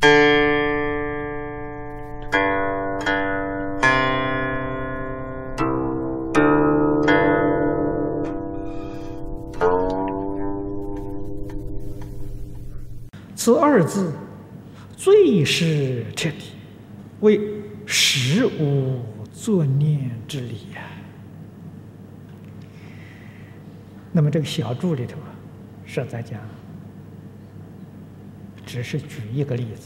此二字最是彻底，为实无作念之理呀。那么这个小注里头啊，实在讲，只是举一个例子，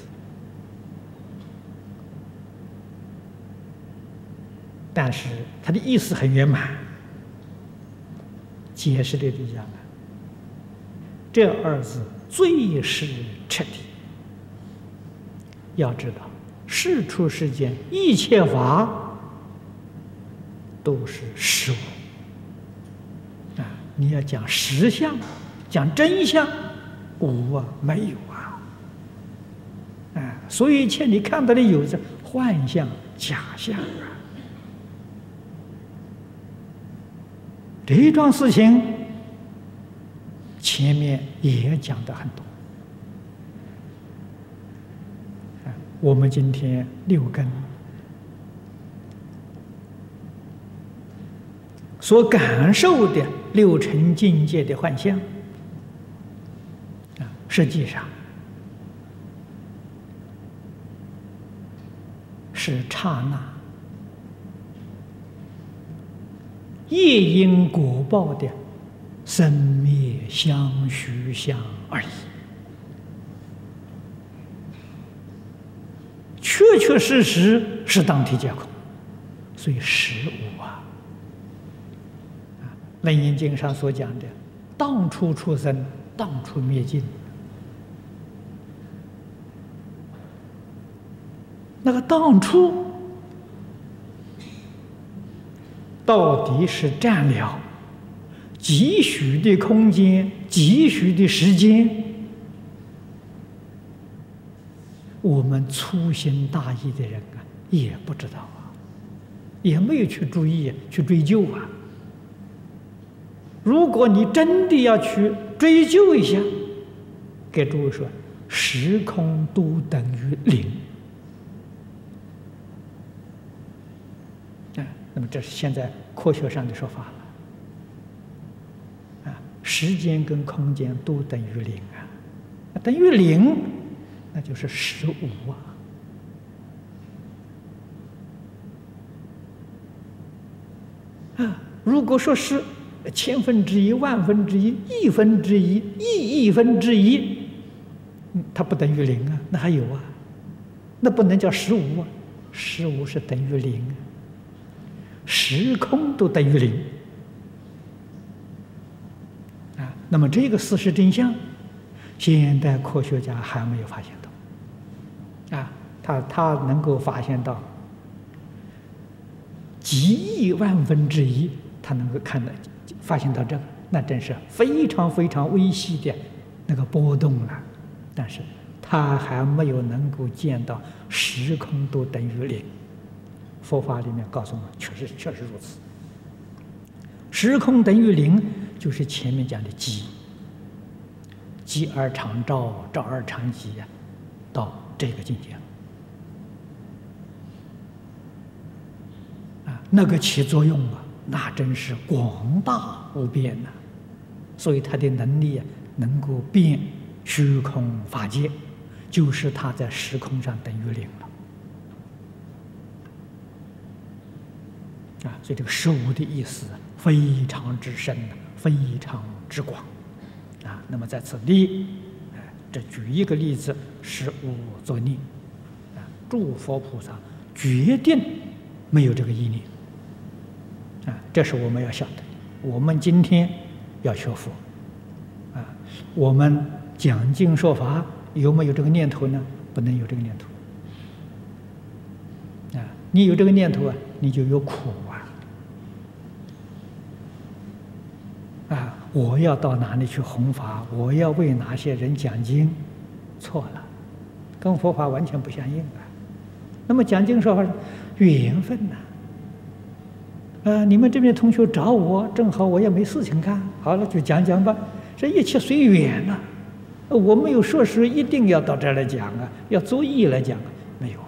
但是它的意思很圆满。解释的就讲了，这二字最是彻底。要知道，世出世间一切法都是实无啊！你要讲实相，讲真相，无啊，没有啊！所以一切你看到的有着幻象、假象啊！这一桩事情，前面也讲得很多。我们今天六根所感受的六尘境界的幻象，实际上是刹那业因果报的生灭相续相而已，确确实实是当体皆空，所以实无啊。《楞严经》上所讲的“当初出生，当初灭尽”，那个当初到底是占了几许的空间、几许的时间？我们粗心大意的人啊，也不知道啊，也没有去注意、去追究啊。如果你真的要去追究一下，给诸位说，时空都等于零。那么这是现在科学上的说法了。时间跟空间都等于零啊，等于零，那就是实无啊。如果说是千分之一、万分之一、亿分之一、亿分之一，它不等于零啊，那还有啊，那不能叫实无啊，实无是等于零啊。时空都等于零啊！那么这个事实真相，现代科学家还没有发现到啊。他能够发现到几亿万分之一，他能够发现到这个，那真是非常非常微细的那个波动了。但是他还没有能够见到时空都等于零。佛法里面告诉我们，确实如此。时空等于零，就是前面讲的寂，寂而常照，照而常寂啊，到这个境界啊，那个起作用啊，那真是广大无边呐。所以他的能力啊，能够变虚空法界，就是他在时空上等于零了。所以这个实无的意思非常之深，非常之广啊。那么在此地，这举一个例子，实无作念啊。诸佛菩萨决定没有这个意念啊，这是我们要晓得。我们今天要学佛啊，我们讲经说法有没有这个念头呢？不能有这个念头啊。你有这个念头啊，你就有苦啊！我要到哪里去弘法？我要为哪些人讲经？错了，跟佛法完全不相应啊。那么讲经说法，缘分呐。你们这边同学找我，正好我也没事情干，好了就讲讲吧。这一切随缘呐。 我没有说是一定要到这儿来讲啊，要作意来讲啊，没有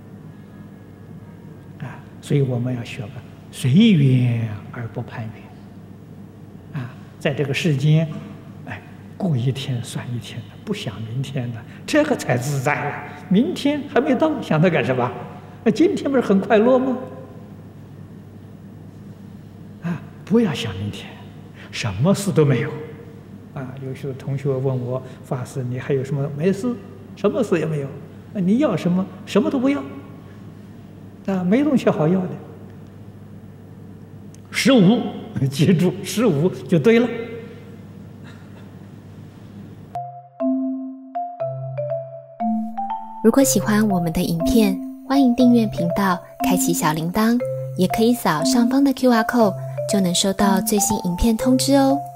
啊。所以我们要学个随缘而不攀缘啊，在这个世间，过一天算一天的，不想明天的，这个才自在啊。明天还没到，想它干什么？今天不是很快乐吗？不要想明天，什么事都没有。有些同学问我，法师，你还有什么？没事，什么事也没有。你要什么？什么都不要。没东西好要的。15，记住15就对了。 如果喜欢我们的影片，欢迎订阅频道，开启小铃铛，也可以扫上方的 QR code，就能收到最新影片通知哦。